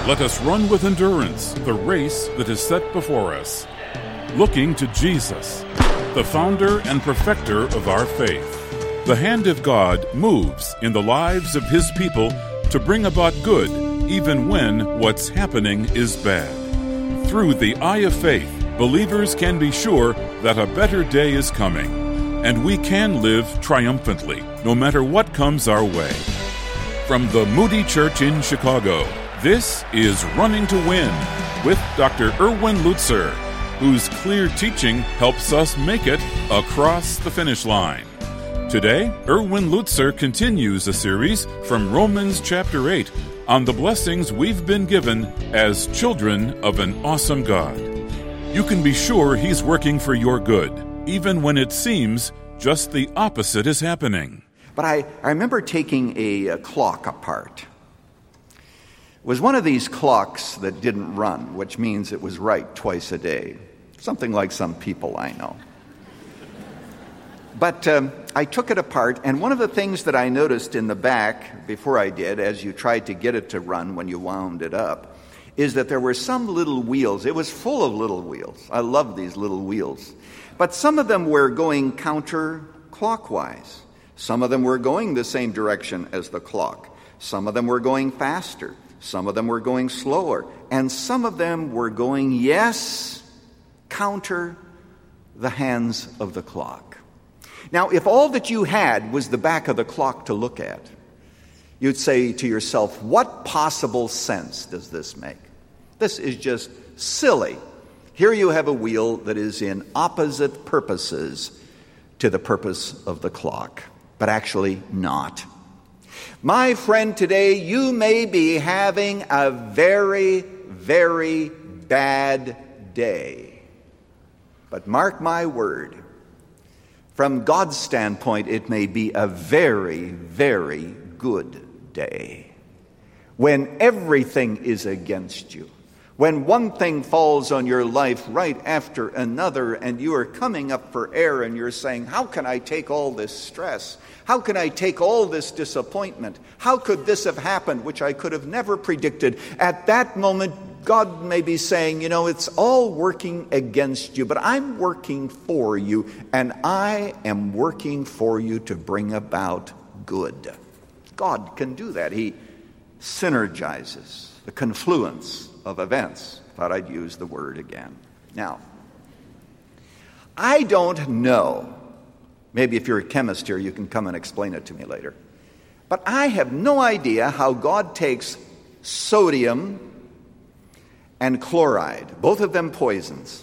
Let us run with endurance the race that is set before us, looking to Jesus, the founder and perfecter of our faith. The hand of God moves in the lives of His people to bring about good, even when what's happening is bad. Through the eye of faith, believers can be sure that a better day is coming, and we can live triumphantly, no matter what comes our way. From the Moody Church in Chicago, this is Running to Win with Dr. Erwin Lutzer, whose clear teaching helps us make it across the finish line. Today, Erwin Lutzer continues a series from Romans chapter 8 on the blessings we've been given as children of an awesome God. You can be sure He's working for your good, even when it seems just the opposite is happening. But I remember taking a clock apart. It was one of these clocks that didn't run, which means it was right twice a day. Something like some people I know. But I took it apart, and one of the things that I noticed in the back before I did, as you tried to get it to run when you wound it up, is that there were some little wheels. It was full of little wheels. I love these little wheels. But some of them were going counterclockwise. Some of them were going the same direction as the clock. Some of them were going faster. Some of them were going slower. And some of them were going, yes, counter the hands of the clock. Now, if all that you had was the back of the clock to look at, you'd say to yourself, what possible sense does this make? This is just silly. Here you have a wheel that is in opposite purposes to the purpose of the clock, but actually not. My friend, today you may be having a very, very bad day. But mark my word, from God's standpoint, it may be a very, very good day. When everything is against you, when one thing falls on your life right after another, and you are coming up for air and you're saying, how can I take all this stress? How can I take all this disappointment? How could this have happened, which I could have never predicted? At that moment, God may be saying, it's all working against you, but I'm working for you, and I am working for you to bring about good. God can do that. He synergizes the confluence of events. Thought I'd use the word again. Now, I don't know. Maybe if you're a chemist here, you can come and explain it to me later. But I have no idea how God takes sodium and chloride, both of them poisons.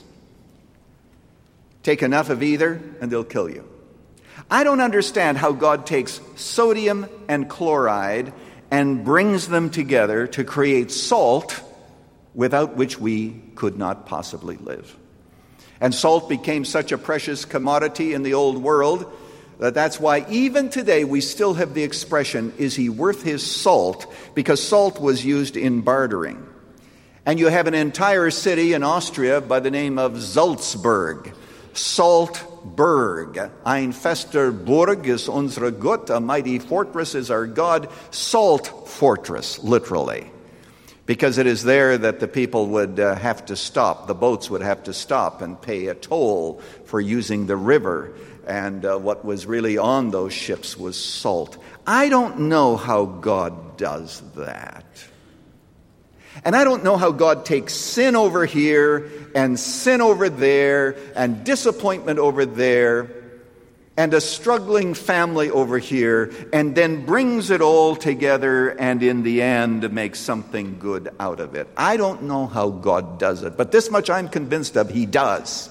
Take enough of either and they'll kill you. I don't understand how God takes sodium and chloride and brings them together to create salt, without which we could not possibly live. And salt became such a precious commodity in the old world that's why even today we still have the expression, is he worth his salt? Because salt was used in bartering. And you have an entire city in Austria by the name of Salzburg. Saltburg. Ein fester Burg ist unsere Gott. A mighty fortress is our God. Salt fortress, literally. Because it is there that the people would have to stop. The boats would have to stop and pay a toll for using the river. And what was really on those ships was salt. I don't know how God does that. And I don't know how God takes sin over here and sin over there and disappointment over there and a struggling family over here and then brings it all together and in the end makes something good out of it. I don't know how God does it, but this much I'm convinced of, he does.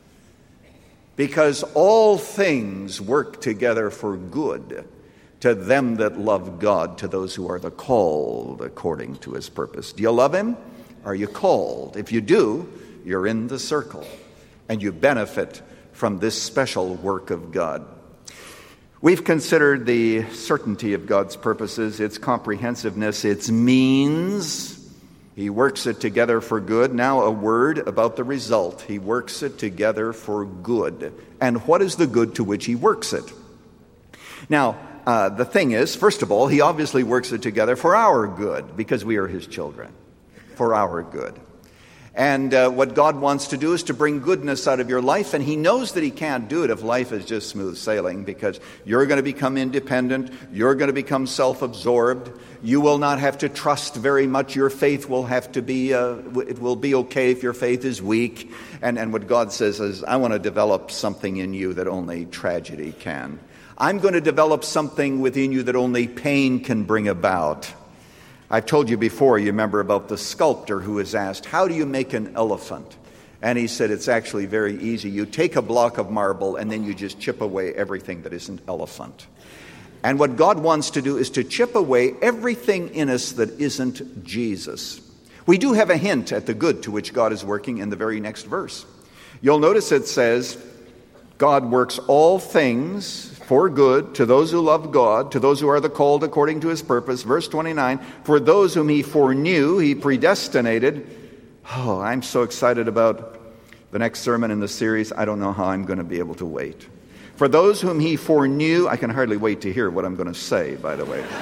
Because all things work together for good to them that love God, to those who are the called according to his purpose. Do you love him? Are you called? If you do, you're in the circle, and you benefit from this special work of God. We've considered the certainty of God's purposes, its comprehensiveness, its means. He works it together for good. Now a word about the result. He works it together for good. And what is the good to which he works it? Now, the thing is, first of all, he obviously works it together for our good because we are his children. for our good. And what God wants to do is to bring goodness out of your life, and He knows that He can't do it if life is just smooth sailing, because you're going to become independent, you're going to become self-absorbed, you will not have to trust very much, your faith will have to be, it will be okay if your faith is weak. And what God says is, I want to develop something in you that only tragedy can. I'm going to develop something within you that only pain can bring about. I've told you before, you remember about the sculptor who was asked, how do you make an elephant? And he said, it's actually very easy. You take a block of marble and then you just chip away everything that isn't elephant. And what God wants to do is to chip away everything in us that isn't Jesus. We do have a hint at the good to which God is working in the very next verse. You'll notice it says, God works all things for good to those who love God, to those who are the called according to His purpose. Verse 29, for those whom He foreknew, He predestinated. Oh, I'm so excited about the next sermon in the series. I don't know how I'm going to be able to wait. For those whom He foreknew, I can hardly wait to hear what I'm going to say, by the way.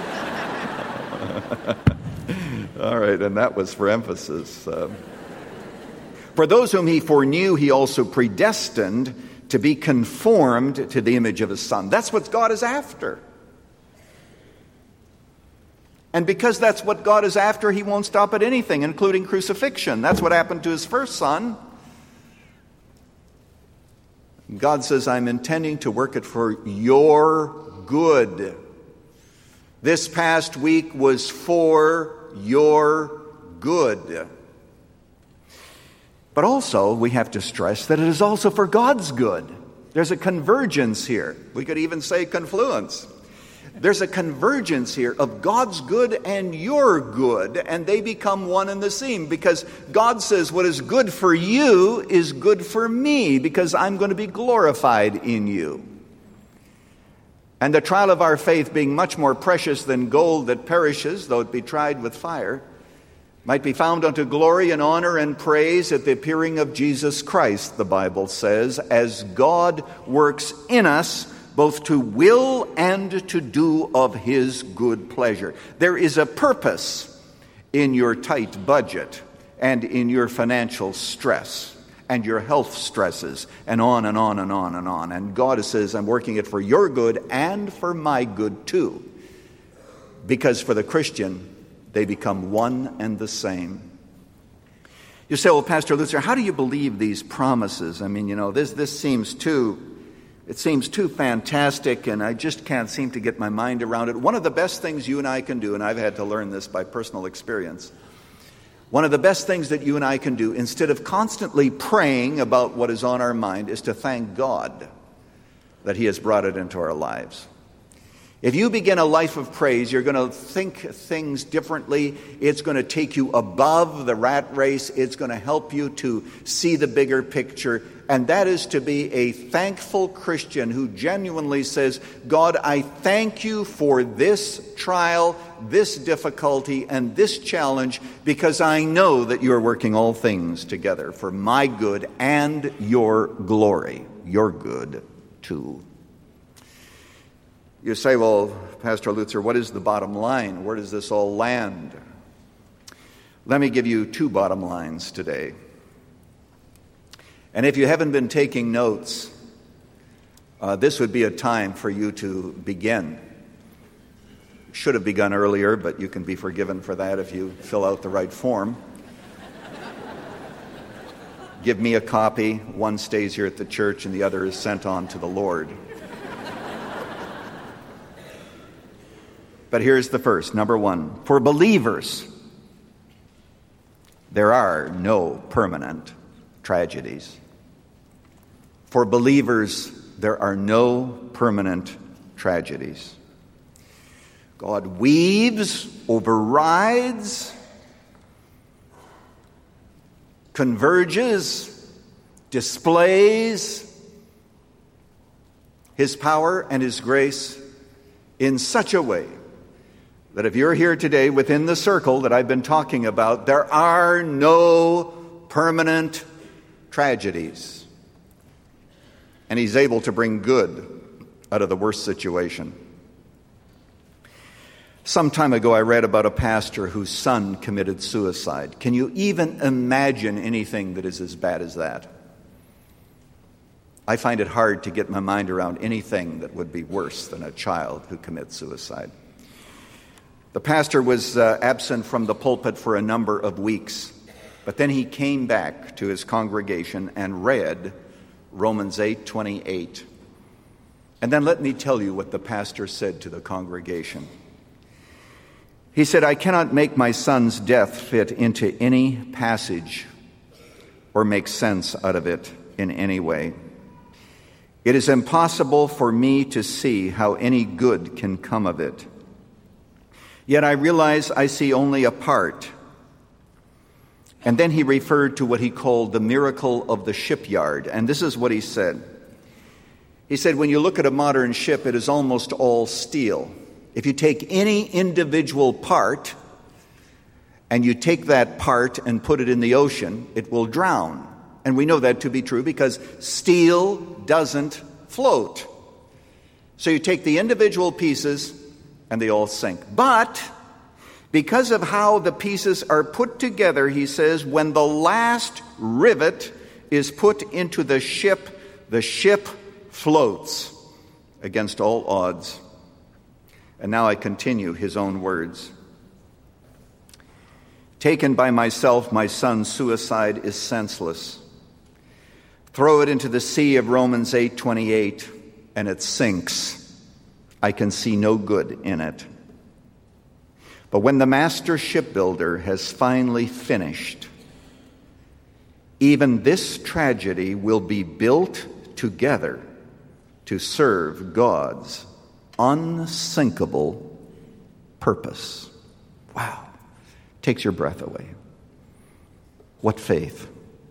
All right, and that was for emphasis. For those whom He foreknew, He also predestined to be conformed to the image of His Son. That's what God is after. And because that's what God is after, He won't stop at anything, including crucifixion. That's what happened to His first Son. God says, I'm intending to work it for your good. This past week was for your good. But also, we have to stress that it is also for God's good. There's a convergence here. We could even say confluence. There's a convergence here of God's good and your good, and they become one and the same, because God says what is good for you is good for me, because I'm going to be glorified in you. And the trial of our faith, being much more precious than gold that perishes, though it be tried with fire, might be found unto glory and honor and praise at the appearing of Jesus Christ, the Bible says, as God works in us both to will and to do of His good pleasure. There is a purpose in your tight budget and in your financial stress and your health stresses and on and on and on and on. And God says, I'm working it for your good and for my good too. Because for the Christian, they become one and the same. You say, well, Pastor Lutzer, how do you believe these promises? I mean, this seems too fantastic, and I just can't seem to get my mind around it. One of the best things you and I can do, and I've had to learn this by personal experience, one of the best things that you and I can do, instead of constantly praying about what is on our mind, is to thank God that He has brought it into our lives. If you begin a life of praise, you're going to think things differently. It's going to take you above the rat race. It's going to help you to see the bigger picture. And that is to be a thankful Christian who genuinely says, God, I thank you for this trial, this difficulty, and this challenge, because I know that you're working all things together for my good and your glory, your good too. You say, well, Pastor Lutzer, what is the bottom line? Where does this all land? Let me give you two bottom lines today. And if you haven't been taking notes, this would be a time for you to begin. Should have begun earlier, but you can be forgiven for that if you fill out the right form. Give me a copy. One stays here at the church and the other is sent on to the Lord. But here's the first, number one. For believers, there are no permanent tragedies. For believers, there are no permanent tragedies. God weaves, overrides, converges, displays His power and His grace in such a way that if you're here today within the circle that I've been talking about, there are no permanent tragedies. And He's able to bring good out of the worst situation. Some time ago, I read about a pastor whose son committed suicide. Can you even imagine anything that is as bad as that? I find it hard to get my mind around anything that would be worse than a child who commits suicide. The pastor was absent from the pulpit for a number of weeks, but then he came back to his congregation and read Romans 8:28. And then let me tell you what the pastor said to the congregation. He said, "I cannot make my son's death fit into any passage or make sense out of it in any way. It is impossible for me to see how any good can come of it. Yet I realize I see only a part." And then he referred to what he called the miracle of the shipyard. And this is what he said. He said, when you look at a modern ship, it is almost all steel. If you take any individual part and you take that part and put it in the ocean, it will drown. And we know that to be true because steel doesn't float. So you take the individual pieces and they all sink. But because of how the pieces are put together, he says, when the last rivet is put into the ship floats against all odds. And now I continue his own words. Taken by myself, my son's suicide is senseless. Throw it into the sea of Romans 8:28, and it sinks. I can see no good in it. But when the master shipbuilder has finally finished, even this tragedy will be built together to serve God's unsinkable purpose. Wow. Takes your breath away. What faith.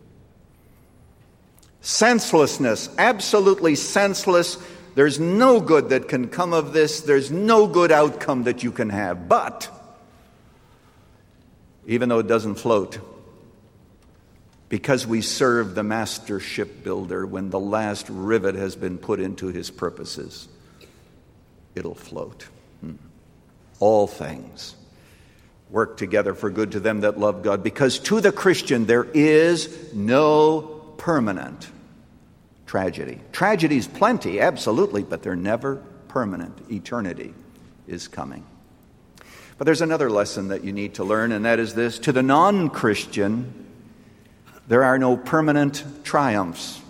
Senselessness, absolutely senseless. There's no good that can come of this. There's no good outcome that you can have. But, even though it doesn't float, because we serve the master shipbuilder, when the last rivet has been put into his purposes, it'll float. All things work together for good to them that love God, because to the Christian there is no permanent tragedy. Tragedies plenty, absolutely, but they're never permanent. Eternity is coming. But there's another lesson that you need to learn, and that is this. To the non-Christian, there are no permanent triumphs.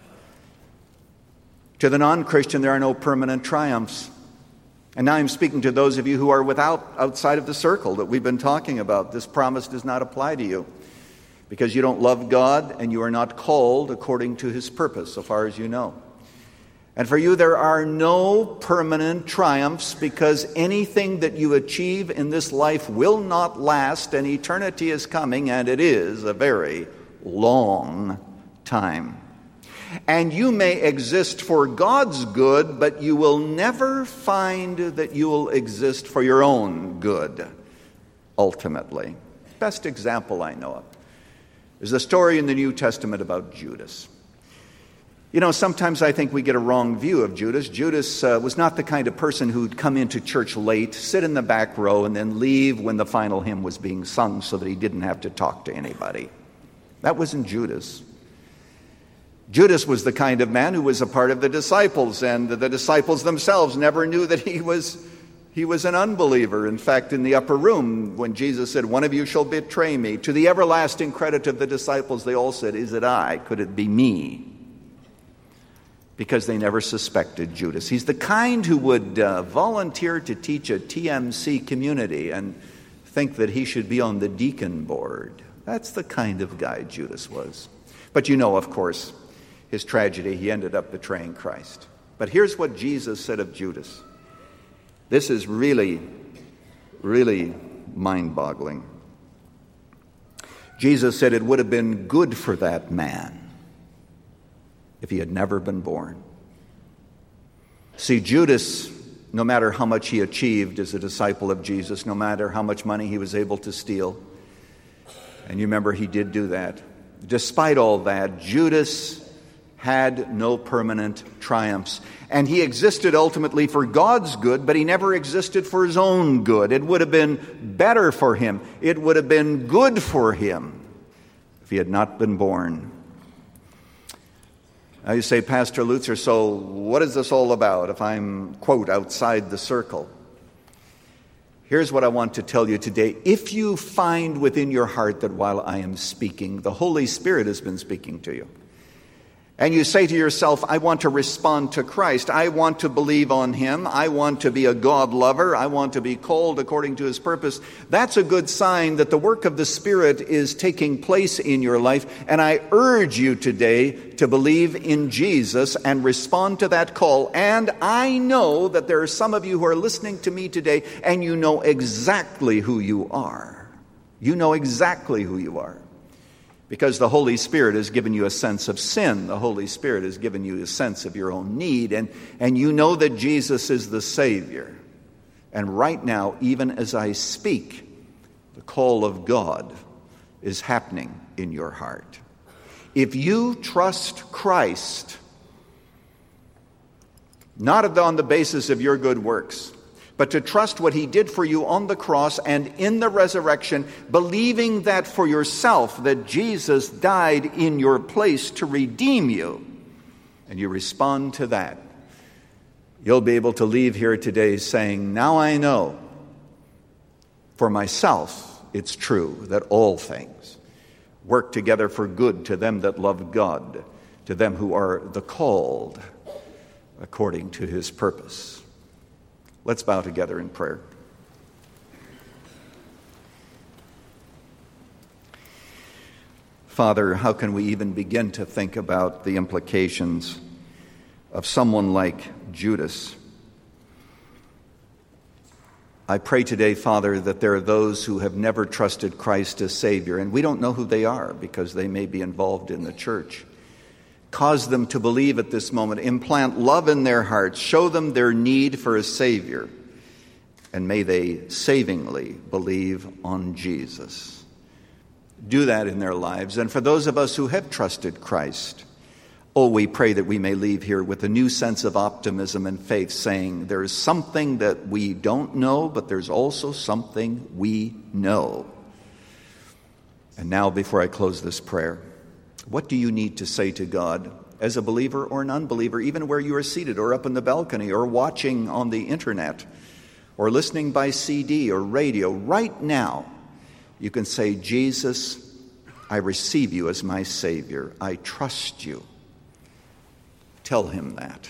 To the non-Christian, there are no permanent triumphs. And now I'm speaking to those of you who are outside of the circle that we've been talking about. This promise does not apply to you because you don't love God and you are not called according to his purpose, so far as you know. And for you, there are no permanent triumphs because anything that you achieve in this life will not last, and eternity is coming, and it is a very long time. And you may exist for God's good, but you will never find that you will exist for your own good, ultimately. Best example I know of is a story in the New Testament about Judas. You know, sometimes I think we get a wrong view of Judas. Judas was not the kind of person who'd come into church late, sit in the back row, and then leave when the final hymn was being sung so that he didn't have to talk to anybody. That wasn't Judas. Judas was the kind of man who was a part of the disciples, and the disciples themselves never knew that he was an unbeliever. In fact, in the upper room, when Jesus said, "One of you shall betray me," to the everlasting credit of the disciples, they all said, "Is it I? Could it be me?" Because they never suspected Judas. He's the kind who would volunteer to teach a TMC community and think that he should be on the deacon board. That's the kind of guy Judas was. But you know, of course, his tragedy, he ended up betraying Christ. But here's what Jesus said of Judas. This is really, really mind-boggling. Jesus said it would have been good for that man if he had never been born. See, Judas, no matter how much he achieved as a disciple of Jesus, no matter how much money he was able to steal, and you remember he did do that, despite all that, Judas had no permanent triumphs. And he existed ultimately for God's good, but he never existed for his own good. It would have been better for him. It would have been good for him if he had not been born. Now you say, Pastor Lutzer, so what is this all about if I'm, quote, outside the circle? Here's what I want to tell you today. If you find within your heart that while I am speaking, the Holy Spirit has been speaking to you, and you say to yourself, I want to respond to Christ. I want to believe on him. I want to be a God lover. I want to be called according to his purpose. That's a good sign that the work of the Spirit is taking place in your life. And I urge you today to believe in Jesus and respond to that call. And I know that there are some of you who are listening to me today, and you know exactly who you are. You know exactly who you are. Because the Holy Spirit has given you a sense of sin. The Holy Spirit has given you a sense of your own need. And you know that Jesus is the Savior. And right now, even as I speak, the call of God is happening in your heart. If you trust Christ, not on the basis of your good works, but to trust what he did for you on the cross and in the resurrection, believing that for yourself, that Jesus died in your place to redeem you, and you respond to that, you'll be able to leave here today saying, now I know for myself it's true that all things work together for good to them that love God, to them who are the called according to his purpose. Let's bow together in prayer. Father, how can we even begin to think about the implications of someone like Judas? I pray today, Father, that there are those who have never trusted Christ as Savior, and we don't know who they are because they may be involved in the church. Cause them to believe at this moment. Implant love in their hearts. Show them their need for a Savior. And may they savingly believe on Jesus. Do that in their lives. And for those of us who have trusted Christ, we pray that we may leave here with a new sense of optimism and faith, saying there is something that we don't know, but there's also something we know. And now, before I close this prayer, what do you need to say to God as a believer or an unbeliever, even where you are seated or up in the balcony or watching on the internet or listening by CD or radio? Right now, you can say, Jesus, I receive you as my Savior. I trust you. Tell him that.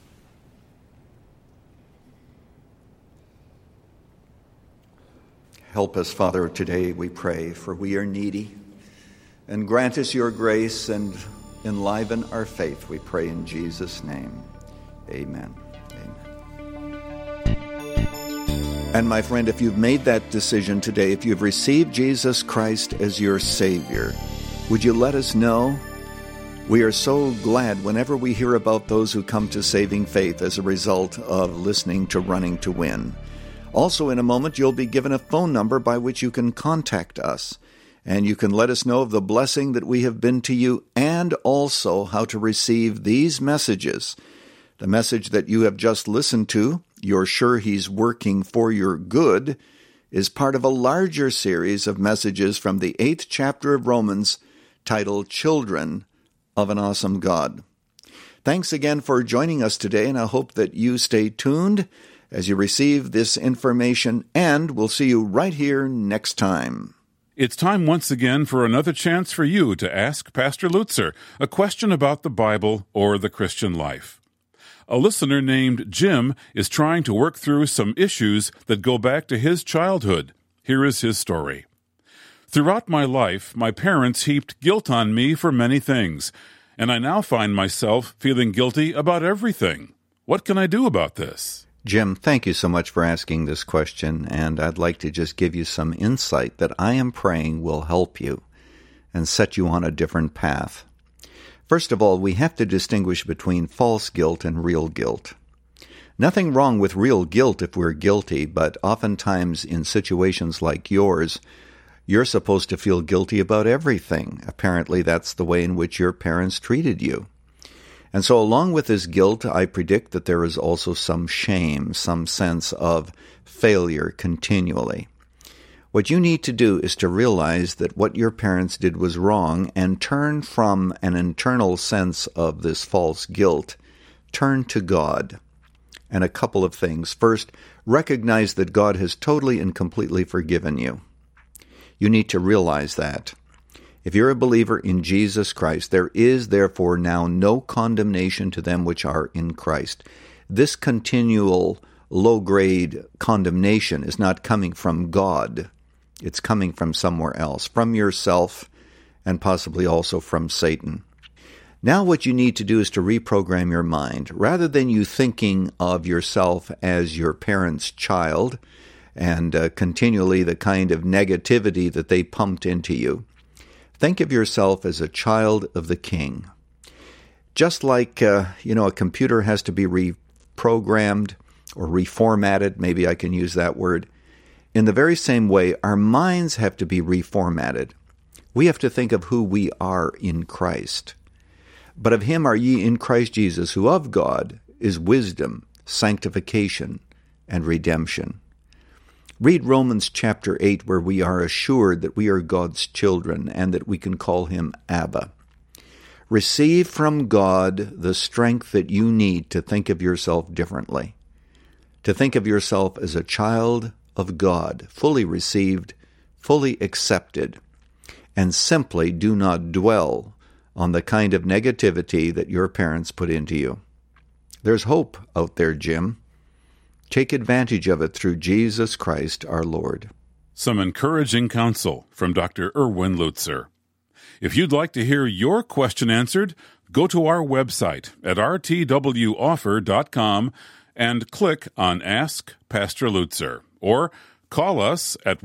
Help us, Father, today, we pray, for we are needy. And grant us your grace and enliven our faith, we pray in Jesus' name. Amen. Amen. And my friend, if you've made that decision today, if you've received Jesus Christ as your Savior, would you let us know? We are so glad whenever we hear about those who come to saving faith as a result of listening to Running to Win. Also, in a moment, you'll be given a phone number by which you can contact us. And you can let us know of the blessing that we have been to you, and also how to receive these messages. The message that you have just listened to, You're Sure He's Working for Your Good, is part of a larger series of messages from the 8th chapter of Romans, titled Children of an Awesome God. Thanks again for joining us today, and I hope that you stay tuned as you receive this information, and we'll see you right here next time. It's time once again for another chance for you to ask Pastor Lutzer a question about the Bible or the Christian life. A listener named Jim is trying to work through some issues that go back to his childhood. Here is his story. Throughout my life, my parents heaped guilt on me for many things, and I now find myself feeling guilty about everything. What can I do about this? Jim, thank you so much for asking this question, and I'd like to just give you some insight that I am praying will help you and set you on a different path. First of all, we have to distinguish between false guilt and real guilt. Nothing wrong with real guilt if we're guilty, but oftentimes in situations like yours, you're supposed to feel guilty about everything. Apparently, that's the way in which your parents treated you. And so along with this guilt, I predict that there is also some shame, some sense of failure continually. What you need to do is to realize that what your parents did was wrong and turn from an internal sense of this false guilt. Turn to God. And a couple of things. First, recognize that God has totally and completely forgiven you. You need to realize that. If you're a believer in Jesus Christ, there is therefore now no condemnation to them which are in Christ. This continual low-grade condemnation is not coming from God. It's coming from somewhere else, from yourself, and possibly also from Satan. Now what you need to do is to reprogram your mind. Rather than you thinking of yourself as your parents' child and continually the kind of negativity that they pumped into you, think of yourself as a child of the King. Just like, a computer has to be reprogrammed or reformatted, maybe I can use that word. In the very same way, our minds have to be reformatted. We have to think of who we are in Christ. But of him are ye in Christ Jesus, who of God is wisdom, sanctification, and redemption. Read Romans chapter 8, where we are assured that we are God's children and that we can call him Abba. Receive from God the strength that you need to think of yourself differently, to think of yourself as a child of God, fully received, fully accepted, and simply do not dwell on the kind of negativity that your parents put into you. There's hope out there, Jim. Take advantage of it through Jesus Christ our Lord. Some encouraging counsel from Dr. Erwin Lutzer. If you'd like to hear your question answered, go to our website at rtwoffer.com and click on Ask Pastor Lutzer, or call us at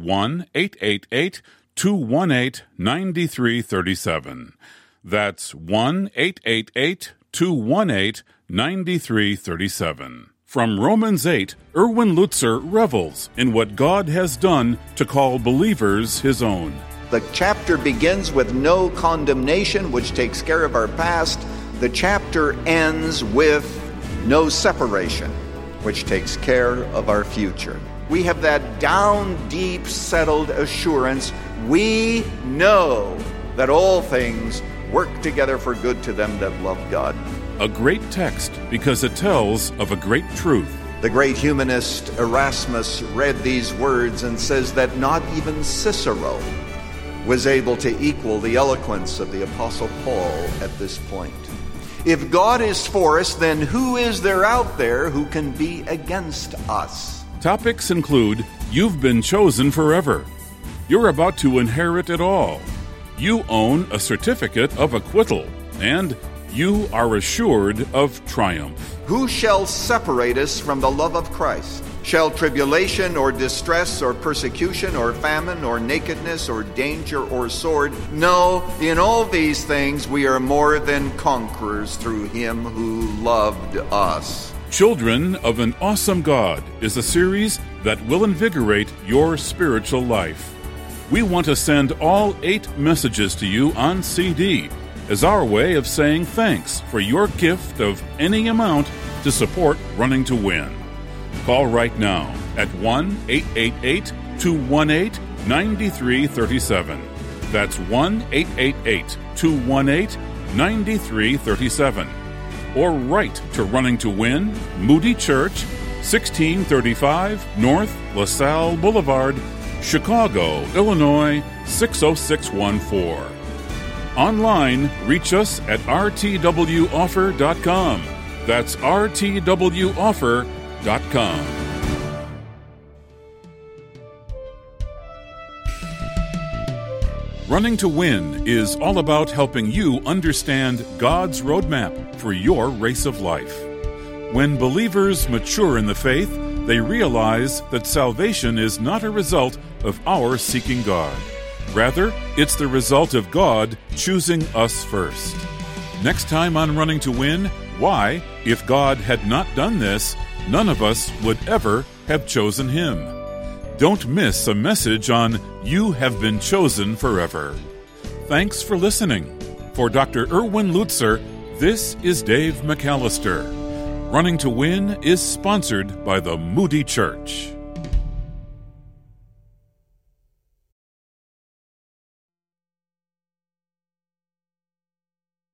1-888-218-9337. That's 1-888-218-9337. From Romans 8, Erwin Lutzer revels in what God has done to call believers his own. The chapter begins with no condemnation, which takes care of our past. The chapter ends with no separation, which takes care of our future. We have that down deep settled assurance. We know that all things work together for good to them that love God. A great text because it tells of a great truth. The great humanist Erasmus read these words and says that not even Cicero was able to equal the eloquence of the Apostle Paul at this point. If God is for us, then who is there out there who can be against us? Topics include, you've been chosen forever. You're about to inherit it all. You own a certificate of acquittal, and you are assured of triumph. Who shall separate us from the love of Christ? Shall tribulation or distress or persecution or famine or nakedness or danger or sword? No, in all these things we are more than conquerors through him who loved us. Children of an Awesome God is a series that will invigorate your spiritual life. We want to send all 8 messages to you on CD as our way of saying thanks for your gift of any amount to support Running to Win. Call right now at 1-888-218-9337. That's 1-888-218-9337. Or write to Running to Win, Moody Church, 1635 North LaSalle Boulevard, Chicago, Illinois, 60614. Online, reach us at rtwoffer.com. That's rtwoffer.com. Running to Win is all about helping you understand God's roadmap for your race of life. When believers mature in the faith, they realize that salvation is not a result of our seeking God. Rather, it's the result of God choosing us first. Next time on Running to Win, why, if God had not done this, none of us would ever have chosen Him. Don't miss a message on You Have Been Chosen Forever. Thanks for listening. For Dr. Erwin Lutzer, This is Dave McAllister. Running to Win is sponsored by the Moody Church.